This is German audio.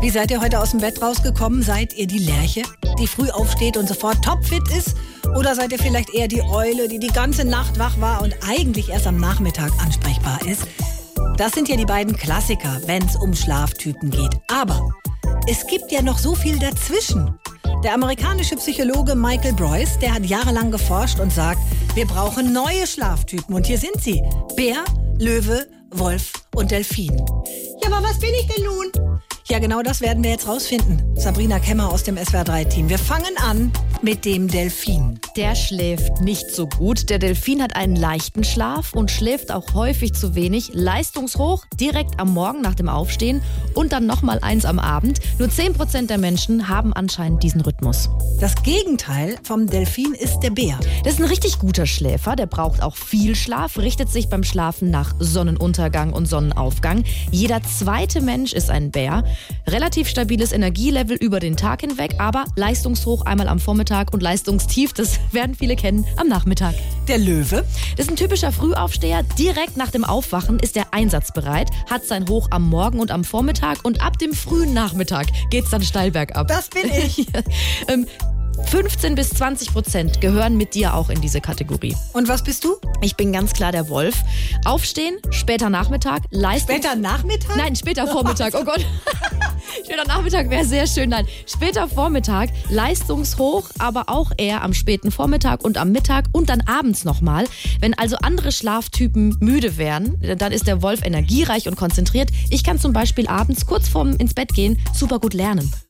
Wie seid ihr heute aus dem Bett rausgekommen? Seid ihr die Lerche, die früh aufsteht und sofort topfit ist? Oder seid ihr vielleicht eher die Eule, die ganze Nacht wach war und eigentlich erst am Nachmittag ansprechbar ist? Das sind ja die beiden Klassiker, wenn es um Schlaftypen geht. Aber es gibt ja noch so viel dazwischen. Der amerikanische Psychologe Michael Breus, der hat jahrelang geforscht und sagt, wir brauchen neue Schlaftypen. Und hier sind sie. Bär, Löwe, Wolf und Delfin. Ja, aber was bin ich denn nun? Ja, genau das werden wir jetzt rausfinden. Sabrina Kemmer aus dem SWR3-Team. Wir fangen an mit dem Delfin. Der schläft nicht so gut. Der Delfin hat einen leichten Schlaf und schläft auch häufig zu wenig. Leistungshoch, direkt am Morgen nach dem Aufstehen und dann nochmal eins am Abend. Nur 10% der Menschen haben anscheinend diesen Rhythmus. Das Gegenteil vom Delfin ist der Bär. Das ist ein richtig guter Schläfer. Der braucht auch viel Schlaf, richtet sich beim Schlafen nach Sonnenuntergang und Sonnenaufgang. Jeder zweite Mensch ist ein Bär. Relativ stabiles Energielevel über den Tag hinweg, aber leistungshoch einmal am Vormittag und leistungstief, das werden viele kennen, am Nachmittag. Der Löwe? Das ist ein typischer Frühaufsteher. Direkt nach dem Aufwachen ist er einsatzbereit, hat sein Hoch am Morgen und am Vormittag und ab dem frühen Nachmittag geht's dann steil bergab. Das bin ich. 15-20% gehören mit dir auch in diese Kategorie. Und was bist du? Ich bin ganz klar der Wolf. Aufstehen, später Nachmittag, Später Nachmittag? Nein, später Vormittag, oh Gott. Später Nachmittag wäre sehr schön. Nein, später Vormittag, leistungshoch, aber auch eher am späten Vormittag und am Mittag und dann abends nochmal. Wenn also andere Schlaftypen müde wären, dann ist der Wolf energiereich und konzentriert. Ich kann zum Beispiel abends kurz vorm ins Bett gehen super gut lernen.